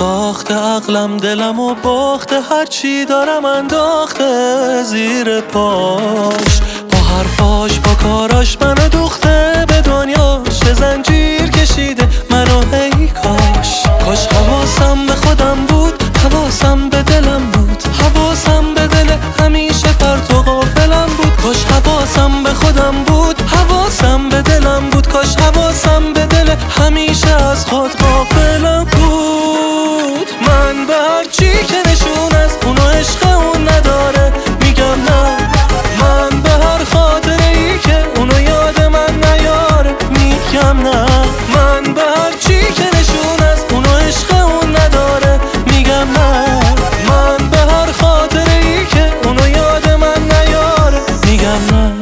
ساخته عقلم دلم و باخته، هرچی دارم انداخته زیر پاش. با حرفاش با کاراش منو دوخته به دنیاش، زنجیر کشیده منو ای کاش. کاش حواسم به خودم بود، حواسم به دلم بود، حواسم به دل همیشه پرت و غافلم بود. کاش حواسم به خودم بود، حواسم به دلم بود، کاش حواسم به دل همیشه از خود غافلم بود. من به هرچی که نشون از اونو عشق اون نداره میگم نه، من به هر خاطره ای که اونو یاد من نیاره میگم نه، من به هرچی که نشون از اونو عشق اون نداره میگم نه، من به هر خاطره ای که اونو یاد من نیاره میگم نه.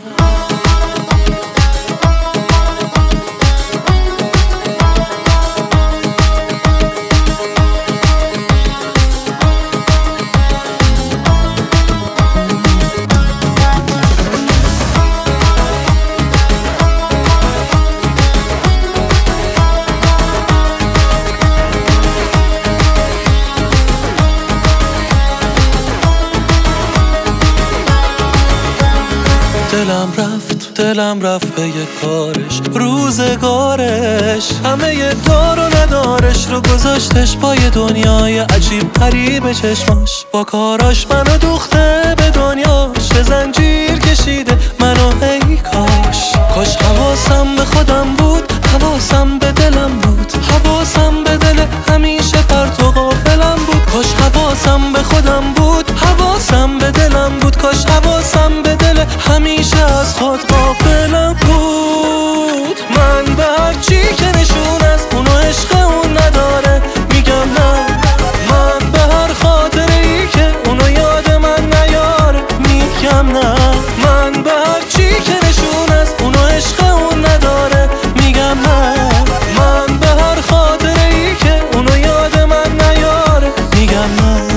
دلم رفت به یه کارش، روزگارش همه دار و ندارش رو گذاشتش با یه دنیای عجیب غریب چشماش. با کاراش منو دوخته به دنیاش، زنجیر کشیده منو ای کاش. کاش حواسم به خودم بود، حواسم به دلم بود، حواسم به دل همیشه پرت و غافلم بود. کاش حواسم به خودم بود، حواسم به دلم بود، کاش حواسم به دل همیشه از خود غافلم بود. من به هرچی که نشون از اونو عشق اون نداره میگم نه، من به هر خاطره ای که اونو یاد من نیاره میگم نه، من به هرچی که نشون از اونو عشق اون نداره میگم نه، من به هر خاطره ای که اونو یاد من نیاره میگم نه.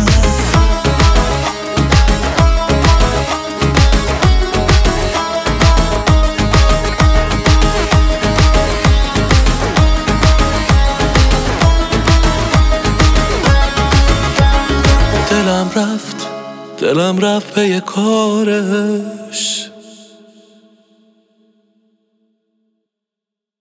دلم رفت به یه کارش.